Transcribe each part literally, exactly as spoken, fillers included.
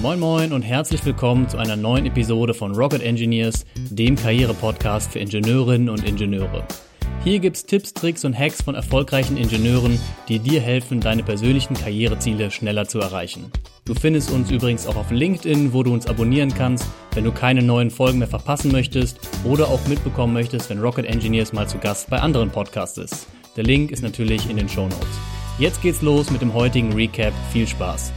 Moin Moin und herzlich willkommen zu einer neuen Episode von Rocket Engineers, dem Karriere-Podcast für Ingenieurinnen und Ingenieure. Hier gibt's Tipps, Tricks und Hacks von erfolgreichen Ingenieuren, die dir helfen, deine persönlichen Karriereziele schneller zu erreichen. Du findest uns übrigens auch auf LinkedIn, wo du uns abonnieren kannst, wenn du keine neuen Folgen mehr verpassen möchtest oder auch mitbekommen möchtest, wenn Rocket Engineers mal zu Gast bei anderen Podcasts ist. Der Link ist natürlich in den Shownotes. Jetzt geht's los mit dem heutigen Recap. Viel Spaß!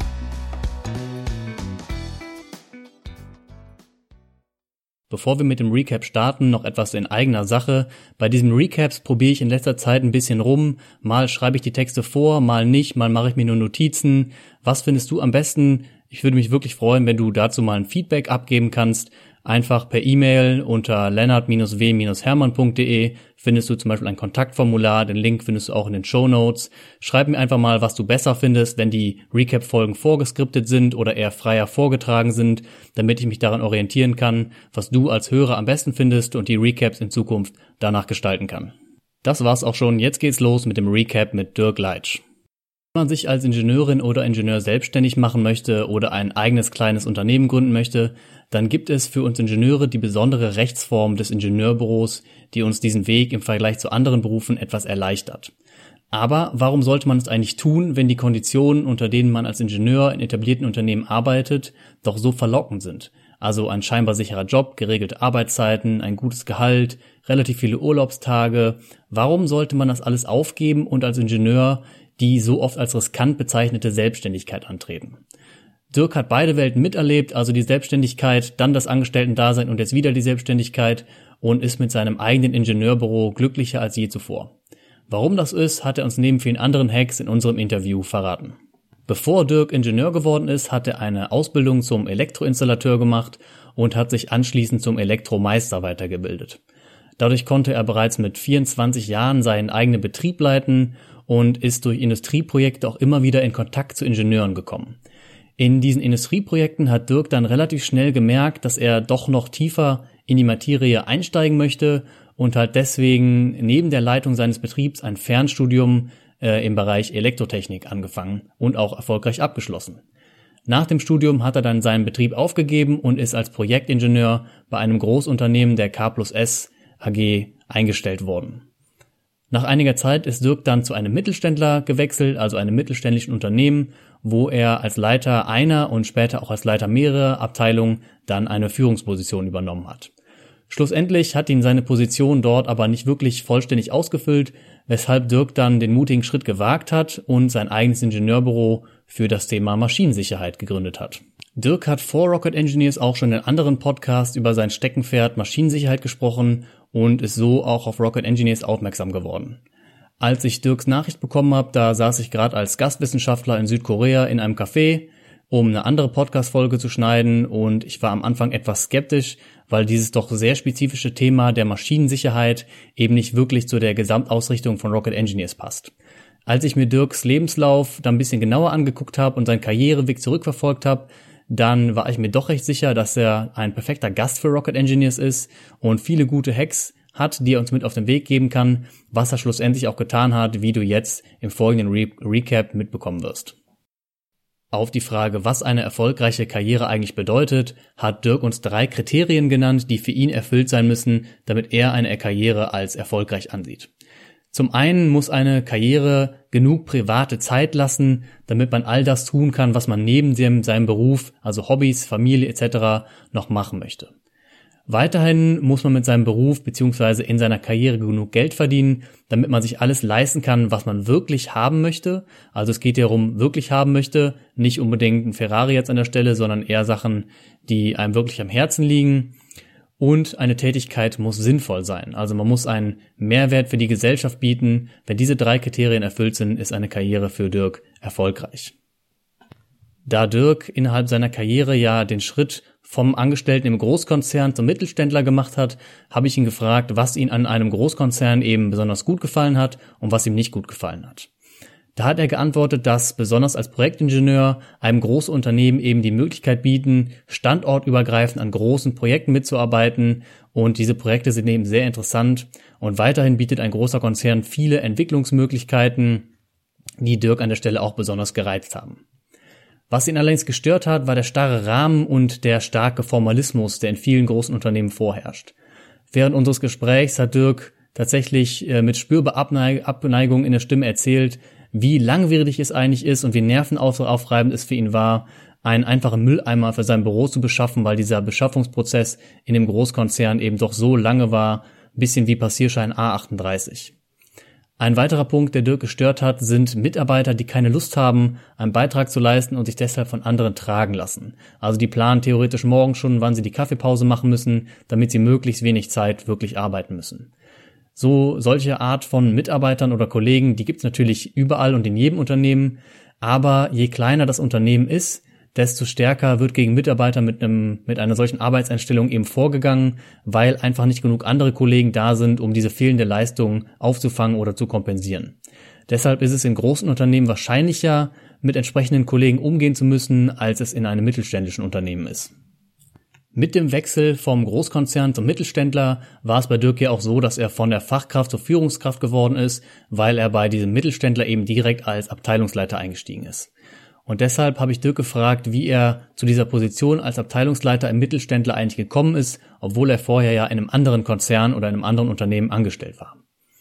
Bevor wir mit dem Recap starten, noch etwas in eigener Sache. Bei diesen Recaps probiere ich in letzter Zeit ein bisschen rum. Mal schreibe ich die Texte vor, mal nicht, mal mache ich mir nur Notizen. Was findest du am besten? Ich würde mich wirklich freuen, wenn du dazu mal ein Feedback abgeben kannst. Einfach per E-Mail unter lennart w hermann punkt de findest du zum Beispiel ein Kontaktformular, den Link findest du auch in den Shownotes. Schreib mir einfach mal, was du besser findest, wenn die Recap-Folgen vorgeskriptet sind oder eher freier vorgetragen sind, damit ich mich daran orientieren kann, was du als Hörer am besten findest und die Recaps in Zukunft danach gestalten kann. Das war's auch schon, jetzt geht's los mit dem Recap mit Dirk Leitsch. Wenn man sich als Ingenieurin oder Ingenieur selbstständig machen möchte oder ein eigenes kleines Unternehmen gründen möchte, dann gibt es für uns Ingenieure die besondere Rechtsform des Ingenieurbüros, die uns diesen Weg im Vergleich zu anderen Berufen etwas erleichtert. Aber warum sollte man es eigentlich tun, wenn die Konditionen, unter denen man als Ingenieur in etablierten Unternehmen arbeitet, doch so verlockend sind? Also ein scheinbar sicherer Job, geregelte Arbeitszeiten, ein gutes Gehalt, relativ viele Urlaubstage. Warum sollte man das alles aufgeben und als Ingenieur die so oft als riskant bezeichnete Selbstständigkeit antreten? Dirk hat beide Welten miterlebt, also die Selbstständigkeit, dann das Angestellten-Dasein und jetzt wieder die Selbstständigkeit und ist mit seinem eigenen Ingenieurbüro glücklicher als je zuvor. Warum das ist, hat er uns neben vielen anderen Hacks in unserem Interview verraten. Bevor Dirk Ingenieur geworden ist, hat er eine Ausbildung zum Elektroinstallateur gemacht und hat sich anschließend zum Elektromeister weitergebildet. Dadurch konnte er bereits mit vierundzwanzig Jahren seinen eigenen Betrieb leiten und ist durch Industrieprojekte auch immer wieder in Kontakt zu Ingenieuren gekommen. In diesen Industrieprojekten hat Dirk dann relativ schnell gemerkt, dass er doch noch tiefer in die Materie einsteigen möchte und hat deswegen neben der Leitung seines Betriebs ein Fernstudium äh, im Bereich Elektrotechnik angefangen und auch erfolgreich abgeschlossen. Nach dem Studium hat er dann seinen Betrieb aufgegeben und ist als Projektingenieur bei einem Großunternehmen der K plus S A G eingestellt worden. Nach einiger Zeit ist Dirk dann zu einem Mittelständler gewechselt, also einem mittelständischen Unternehmen, wo er als Leiter einer und später auch als Leiter mehrerer Abteilungen dann eine Führungsposition übernommen hat. Schlussendlich hat ihn seine Position dort aber nicht wirklich vollständig ausgefüllt, weshalb Dirk dann den mutigen Schritt gewagt hat und sein eigenes Ingenieurbüro für das Thema Maschinensicherheit gegründet hat. Dirk hat vor Rocket Engineers auch schon in anderen Podcasts über sein Steckenpferd Maschinensicherheit gesprochen und ist so auch auf Rocket Engineers aufmerksam geworden. Als ich Dirks Nachricht bekommen habe, da saß ich gerade als Gastwissenschaftler in Südkorea in einem Café, um eine andere Podcast-Folge zu schneiden und ich war am Anfang etwas skeptisch, weil dieses doch sehr spezifische Thema der Maschinensicherheit eben nicht wirklich zu der Gesamtausrichtung von Rocket Engineers passt. Als ich mir Dirks Lebenslauf dann ein bisschen genauer angeguckt habe und seinen Karriereweg zurückverfolgt habe, dann war ich mir doch recht sicher, dass er ein perfekter Gast für Rocket Engineers ist und viele gute Hacks hat, die er uns mit auf den Weg geben kann, was er schlussendlich auch getan hat, wie du jetzt im folgenden Re- Recap mitbekommen wirst. Auf die Frage, was eine erfolgreiche Karriere eigentlich bedeutet, hat Dirk uns drei Kriterien genannt, die für ihn erfüllt sein müssen, damit er eine Karriere als erfolgreich ansieht. Zum einen muss eine Karriere genug private Zeit lassen, damit man all das tun kann, was man neben dem, seinem Beruf, also Hobbys, Familie et cetera, noch machen möchte. Weiterhin muss man mit seinem Beruf bzw. in seiner Karriere genug Geld verdienen, damit man sich alles leisten kann, was man wirklich haben möchte. Also es geht ja darum, wirklich haben möchte, nicht unbedingt ein Ferrari jetzt an der Stelle, sondern eher Sachen, die einem wirklich am Herzen liegen. Und eine Tätigkeit muss sinnvoll sein. Also man muss einen Mehrwert für die Gesellschaft bieten. Wenn diese drei Kriterien erfüllt sind, ist eine Karriere für Dirk erfolgreich. Da Dirk innerhalb seiner Karriere ja den Schritt vom Angestellten im Großkonzern zum Mittelständler gemacht hat, habe ich ihn gefragt, was ihm an einem Großkonzern eben besonders gut gefallen hat und was ihm nicht gut gefallen hat. Da hat er geantwortet, dass besonders als Projektingenieur einem großen Unternehmen eben die Möglichkeit bieten, standortübergreifend an großen Projekten mitzuarbeiten und diese Projekte sind eben sehr interessant und weiterhin bietet ein großer Konzern viele Entwicklungsmöglichkeiten, die Dirk an der Stelle auch besonders gereizt haben. Was ihn allerdings gestört hat, war der starre Rahmen und der starke Formalismus, der in vielen großen Unternehmen vorherrscht. Während unseres Gesprächs hat Dirk tatsächlich äh, mit spürbarer Abneig- Abneigung in der Stimme erzählt, wie langwierig es eigentlich ist und wie nervenaufreibend es für ihn war, einen einfachen Mülleimer für sein Büro zu beschaffen, weil dieser Beschaffungsprozess in dem Großkonzern eben doch so lange war, ein bisschen wie Passierschein A achtunddreißig. Ein weiterer Punkt, der Dirk gestört hat, sind Mitarbeiter, die keine Lust haben, einen Beitrag zu leisten und sich deshalb von anderen tragen lassen. Also die planen theoretisch morgen schon, wann sie die Kaffeepause machen müssen, damit sie möglichst wenig Zeit wirklich arbeiten müssen. So solche Art von Mitarbeitern oder Kollegen, die gibt's natürlich überall und in jedem Unternehmen, aber je kleiner das Unternehmen ist, desto stärker wird gegen Mitarbeiter mit einem mit einer solchen Arbeitseinstellung eben vorgegangen, weil einfach nicht genug andere Kollegen da sind, um diese fehlende Leistung aufzufangen oder zu kompensieren. Deshalb ist es in großen Unternehmen wahrscheinlicher, mit entsprechenden Kollegen umgehen zu müssen, als es in einem mittelständischen Unternehmen ist. Mit dem Wechsel vom Großkonzern zum Mittelständler war es bei Dirk ja auch so, dass er von der Fachkraft zur Führungskraft geworden ist, weil er bei diesem Mittelständler eben direkt als Abteilungsleiter eingestiegen ist. Und deshalb habe ich Dirk gefragt, wie er zu dieser Position als Abteilungsleiter im Mittelständler eigentlich gekommen ist, obwohl er vorher ja in einem anderen Konzern oder in einem anderen Unternehmen angestellt war.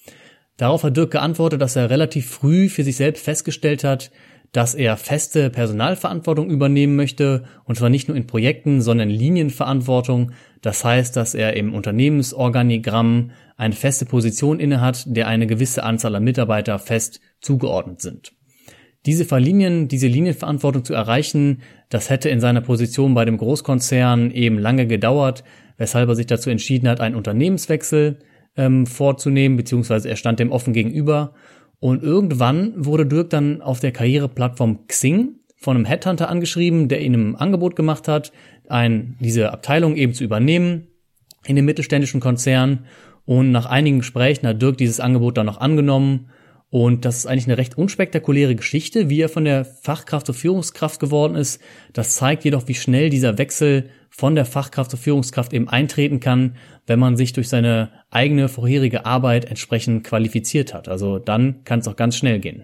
Darauf hat Dirk geantwortet, dass er relativ früh für sich selbst festgestellt hat, dass er feste Personalverantwortung übernehmen möchte, und zwar nicht nur in Projekten, sondern Linienverantwortung. Das heißt, dass er im Unternehmensorganigramm eine feste Position innehat, der eine gewisse Anzahl an Mitarbeiter fest zugeordnet sind. Diese Verlinien, diese Linienverantwortung zu erreichen, das hätte in seiner Position bei dem Großkonzern eben lange gedauert, weshalb er sich dazu entschieden hat, einen Unternehmenswechsel ähm, vorzunehmen, beziehungsweise er stand dem offen gegenüber. Und irgendwann wurde Dirk dann auf der Karriereplattform Xing von einem Headhunter angeschrieben, der ihm ein Angebot gemacht hat, ein, diese Abteilung eben zu übernehmen in dem mittelständischen Konzern. Und nach einigen Gesprächen hat Dirk dieses Angebot dann noch angenommen. Und das ist eigentlich eine recht unspektakuläre Geschichte, wie er von der Fachkraft zur Führungskraft geworden ist. Das zeigt jedoch, wie schnell dieser Wechsel von der Fachkraft zur Führungskraft eben eintreten kann, wenn man sich durch seine eigene vorherige Arbeit entsprechend qualifiziert hat. Also dann kann es auch ganz schnell gehen.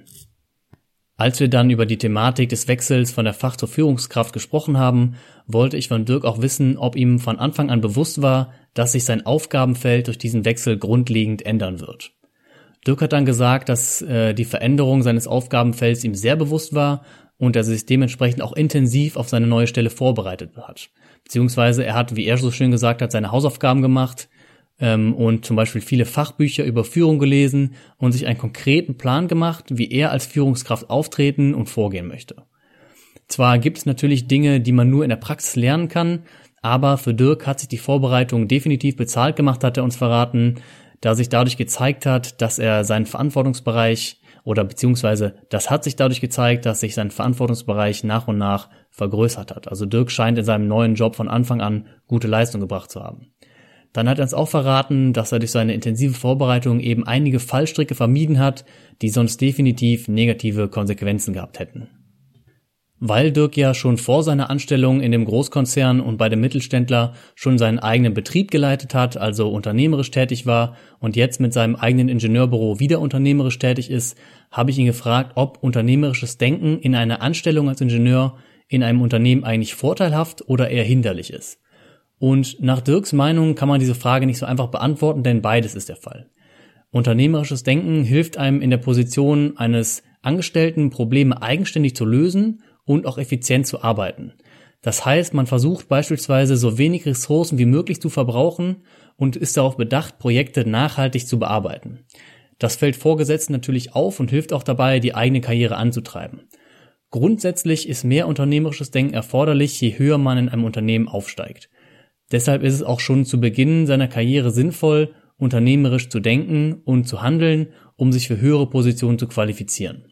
Als wir dann über die Thematik des Wechsels von der Fach- zur Führungskraft gesprochen haben, wollte ich von Dirk auch wissen, ob ihm von Anfang an bewusst war, dass sich sein Aufgabenfeld durch diesen Wechsel grundlegend ändern wird. Dirk hat dann gesagt, dass äh, die Veränderung seines Aufgabenfelds ihm sehr bewusst war und dass er sich dementsprechend auch intensiv auf seine neue Stelle vorbereitet hat. Beziehungsweise er hat, wie er so schön gesagt hat, seine Hausaufgaben gemacht ähm, und zum Beispiel viele Fachbücher über Führung gelesen und sich einen konkreten Plan gemacht, wie er als Führungskraft auftreten und vorgehen möchte. Zwar gibt es natürlich Dinge, die man nur in der Praxis lernen kann, aber für Dirk hat sich die Vorbereitung definitiv bezahlt gemacht, hat er uns verraten, da sich dadurch gezeigt hat, dass er seinen Verantwortungsbereich oder beziehungsweise das hat sich dadurch gezeigt, dass sich sein Verantwortungsbereich nach und nach vergrößert hat. Also Dirk scheint in seinem neuen Job von Anfang an gute Leistung gebracht zu haben. Dann hat er uns auch verraten, dass er durch seine intensive Vorbereitung eben einige Fallstricke vermieden hat, die sonst definitiv negative Konsequenzen gehabt hätten. Weil Dirk ja schon vor seiner Anstellung in dem Großkonzern und bei dem Mittelständler schon seinen eigenen Betrieb geleitet hat, also unternehmerisch tätig war und jetzt mit seinem eigenen Ingenieurbüro wieder unternehmerisch tätig ist, habe ich ihn gefragt, ob unternehmerisches Denken in einer Anstellung als Ingenieur in einem Unternehmen eigentlich vorteilhaft oder eher hinderlich ist. Und nach Dirks Meinung kann man diese Frage nicht so einfach beantworten, denn beides ist der Fall. Unternehmerisches Denken hilft einem in der Position eines Angestellten, Probleme eigenständig zu lösen und auch effizient zu arbeiten. Das heißt, man versucht beispielsweise so wenig Ressourcen wie möglich zu verbrauchen und ist darauf bedacht, Projekte nachhaltig zu bearbeiten. Das fällt Vorgesetzten natürlich auf und hilft auch dabei, die eigene Karriere anzutreiben. Grundsätzlich ist mehr unternehmerisches Denken erforderlich, je höher man in einem Unternehmen aufsteigt. Deshalb ist es auch schon zu Beginn seiner Karriere sinnvoll, unternehmerisch zu denken und zu handeln, um sich für höhere Positionen zu qualifizieren.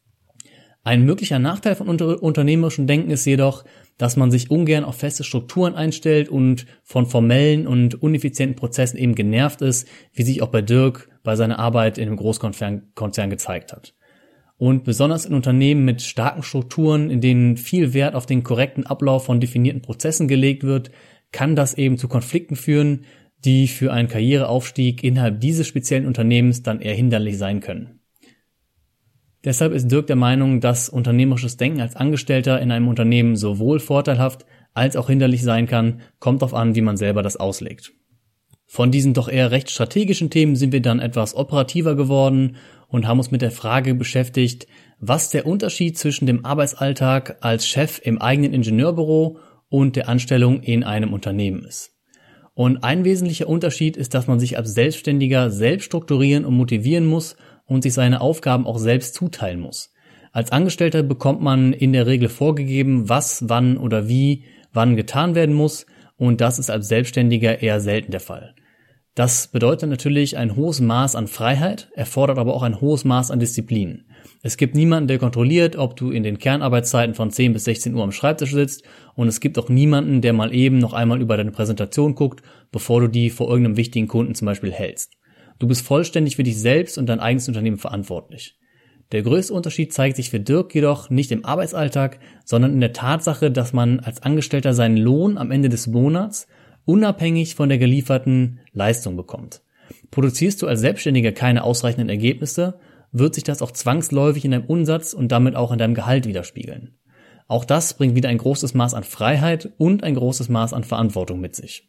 Ein möglicher Nachteil von unter- unternehmerischem Denken ist jedoch, dass man sich ungern auf feste Strukturen einstellt und von formellen und uneffizienten Prozessen eben genervt ist, wie sich auch bei Dirk bei seiner Arbeit in einem Großkonzern Konzern gezeigt hat. Und besonders in Unternehmen mit starken Strukturen, in denen viel Wert auf den korrekten Ablauf von definierten Prozessen gelegt wird, kann das eben zu Konflikten führen, die für einen Karriereaufstieg innerhalb dieses speziellen Unternehmens dann eher hinderlich sein können. Deshalb ist Dirk der Meinung, dass unternehmerisches Denken als Angestellter in einem Unternehmen sowohl vorteilhaft als auch hinderlich sein kann, kommt darauf an, wie man selber das auslegt. Von diesen doch eher recht strategischen Themen sind wir dann etwas operativer geworden und haben uns mit der Frage beschäftigt, was der Unterschied zwischen dem Arbeitsalltag als Chef im eigenen Ingenieurbüro und der Anstellung in einem Unternehmen ist. Und ein wesentlicher Unterschied ist, dass man sich als Selbstständiger selbst strukturieren und motivieren muss und sich seine Aufgaben auch selbst zuteilen muss. Als Angestellter bekommt man in der Regel vorgegeben, was, wann oder wie, wann getan werden muss, und das ist als Selbstständiger eher selten der Fall. Das bedeutet natürlich ein hohes Maß an Freiheit, erfordert aber auch ein hohes Maß an Disziplin. Es gibt niemanden, der kontrolliert, ob du in den Kernarbeitszeiten von zehn bis sechzehn Uhr am Schreibtisch sitzt, und es gibt auch niemanden, der mal eben noch einmal über deine Präsentation guckt, bevor du die vor irgendeinem wichtigen Kunden zum Beispiel hältst. Du bist vollständig für dich selbst und dein eigenes Unternehmen verantwortlich. Der größte Unterschied zeigt sich für Dirk jedoch nicht im Arbeitsalltag, sondern in der Tatsache, dass man als Angestellter seinen Lohn am Ende des Monats unabhängig von der gelieferten Leistung bekommt. Produzierst du als Selbstständiger keine ausreichenden Ergebnisse, wird sich das auch zwangsläufig in deinem Umsatz und damit auch in deinem Gehalt widerspiegeln. Auch das bringt wieder ein großes Maß an Freiheit und ein großes Maß an Verantwortung mit sich.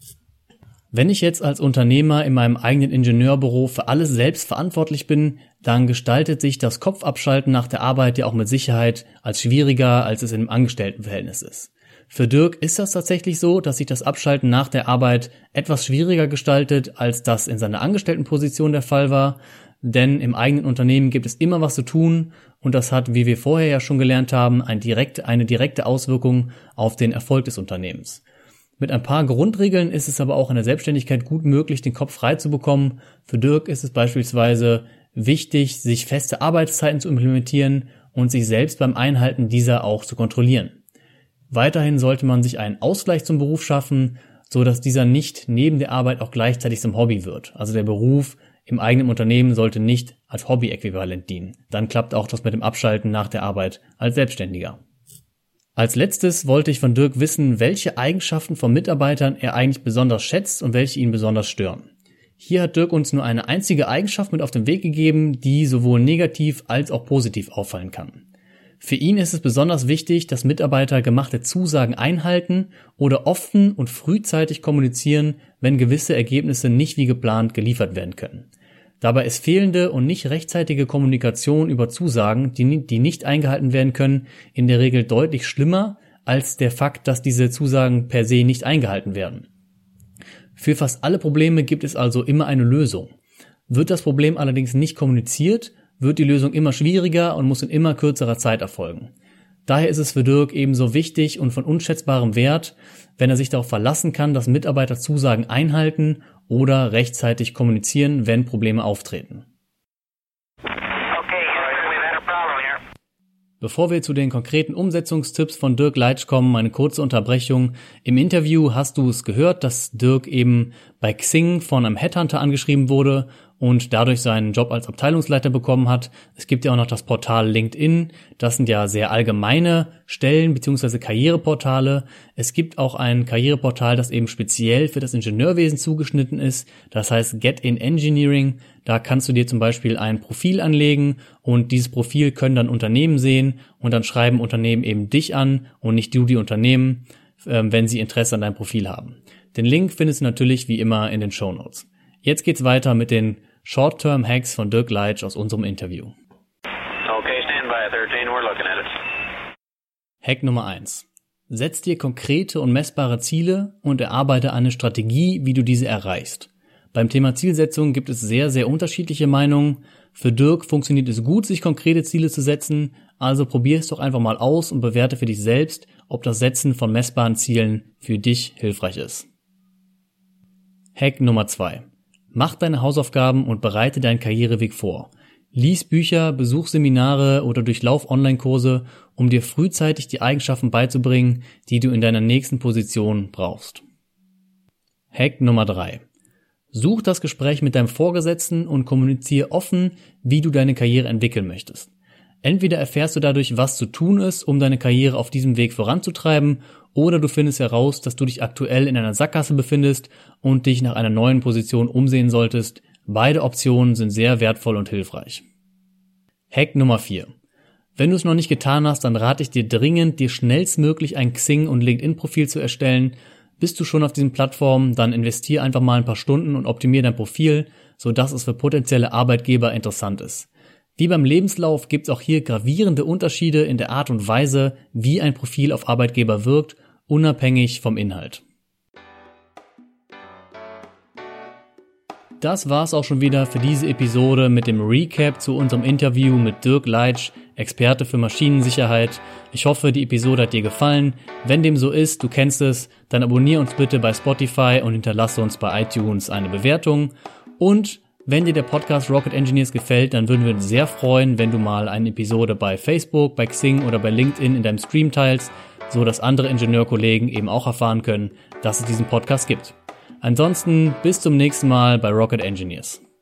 Wenn ich jetzt als Unternehmer in meinem eigenen Ingenieurbüro für alles selbst verantwortlich bin, dann gestaltet sich das Kopfabschalten nach der Arbeit ja auch mit Sicherheit als schwieriger, als es im Angestelltenverhältnis ist. Für Dirk ist das tatsächlich so, dass sich das Abschalten nach der Arbeit etwas schwieriger gestaltet, als das in seiner Angestelltenposition der Fall war, denn im eigenen Unternehmen gibt es immer was zu tun und das hat, wie wir vorher ja schon gelernt haben, eine direkte, eine direkte Auswirkung auf den Erfolg des Unternehmens. Mit ein paar Grundregeln ist es aber auch in der Selbstständigkeit gut möglich, den Kopf frei zu bekommen. Für Dirk ist es beispielsweise wichtig, sich feste Arbeitszeiten zu implementieren und sich selbst beim Einhalten dieser auch zu kontrollieren. Weiterhin sollte man sich einen Ausgleich zum Beruf schaffen, so dass dieser nicht neben der Arbeit auch gleichzeitig zum Hobby wird. Also der Beruf im eigenen Unternehmen sollte nicht als Hobby-Äquivalent dienen. Dann klappt auch das mit dem Abschalten nach der Arbeit als Selbstständiger. Als letztes wollte ich von Dirk wissen, welche Eigenschaften von Mitarbeitern er eigentlich besonders schätzt und welche ihn besonders stören. Hier hat Dirk uns nur eine einzige Eigenschaft mit auf den Weg gegeben, die sowohl negativ als auch positiv auffallen kann. Für ihn ist es besonders wichtig, dass Mitarbeiter gemachte Zusagen einhalten oder offen und frühzeitig kommunizieren, wenn gewisse Ergebnisse nicht wie geplant geliefert werden können. Dabei ist fehlende und nicht rechtzeitige Kommunikation über Zusagen, die, die nicht eingehalten werden können, in der Regel deutlich schlimmer als der Fakt, dass diese Zusagen per se nicht eingehalten werden. Für fast alle Probleme gibt es also immer eine Lösung. Wird das Problem allerdings nicht kommuniziert, wird die Lösung immer schwieriger und muss in immer kürzerer Zeit erfolgen. Daher ist es für Dirk ebenso wichtig und von unschätzbarem Wert, wenn er sich darauf verlassen kann, dass Mitarbeiter Zusagen einhalten oder rechtzeitig kommunizieren, wenn Probleme auftreten. Bevor wir zu den konkreten Umsetzungstipps von Dirk Leitsch kommen, eine kurze Unterbrechung. Im Interview hast du es gehört, dass Dirk eben bei Xing von einem Headhunter angeschrieben wurde und dadurch seinen Job als Abteilungsleiter bekommen hat. Es gibt ja auch noch das Portal LinkedIn. Das sind ja sehr allgemeine Stellen bzw. Karriereportale. Es gibt auch ein Karriereportal, das eben speziell für das Ingenieurwesen zugeschnitten ist. Das heißt Get in Engineering. Da kannst du dir zum Beispiel ein Profil anlegen und dieses Profil können dann Unternehmen sehen und dann schreiben Unternehmen eben dich an und nicht du die Unternehmen, wenn sie Interesse an deinem Profil haben. Den Link findest du natürlich wie immer in den Shownotes. Jetzt geht's weiter mit den Short-Term-Hacks von Dirk Leitsch aus unserem Interview. Okay, stand by thirteen, we're looking at it. Hack Nummer eins. Setz dir konkrete und messbare Ziele und erarbeite eine Strategie, wie du diese erreichst. Beim Thema Zielsetzung gibt es sehr, sehr unterschiedliche Meinungen. Für Dirk funktioniert es gut, sich konkrete Ziele zu setzen, also probier es doch einfach mal aus und bewerte für dich selbst, ob das Setzen von messbaren Zielen für dich hilfreich ist. Hack Nummer zwei. Mach deine Hausaufgaben und bereite deinen Karriereweg vor. Lies Bücher, besuch Seminare oder durchlauf Online-Kurse, um dir frühzeitig die Eigenschaften beizubringen, die du in deiner nächsten Position brauchst. Hack Nummer drei. Such das Gespräch mit deinem Vorgesetzten und kommuniziere offen, wie du deine Karriere entwickeln möchtest. Entweder erfährst du dadurch, was zu tun ist, um deine Karriere auf diesem Weg voranzutreiben, oder du findest heraus, dass du dich aktuell in einer Sackgasse befindest und dich nach einer neuen Position umsehen solltest. Beide Optionen sind sehr wertvoll und hilfreich. Hack Nummer vier. Wenn du es noch nicht getan hast, dann rate ich dir dringend, dir schnellstmöglich ein Xing- und LinkedIn-Profil zu erstellen. Bist du schon auf diesen Plattformen, dann investier einfach mal ein paar Stunden und optimier dein Profil, sodass es für potenzielle Arbeitgeber interessant ist. Wie beim Lebenslauf gibt es auch hier gravierende Unterschiede in der Art und Weise, wie ein Profil auf Arbeitgeber wirkt, unabhängig vom Inhalt. Das war's auch schon wieder für diese Episode mit dem Recap zu unserem Interview mit Dirk Leitsch, Experte für Maschinensicherheit. Ich hoffe, die Episode hat dir gefallen. Wenn dem so ist, du kennst es, dann abonniere uns bitte bei Spotify und hinterlasse uns bei iTunes eine Bewertung. Und wenn dir der Podcast Rocket Engineers gefällt, dann würden wir uns sehr freuen, wenn du mal eine Episode bei Facebook, bei Xing oder bei LinkedIn in deinem Stream teilst, so dass andere Ingenieurkollegen eben auch erfahren können, dass es diesen Podcast gibt. Ansonsten bis zum nächsten Mal bei Rocket Engineers.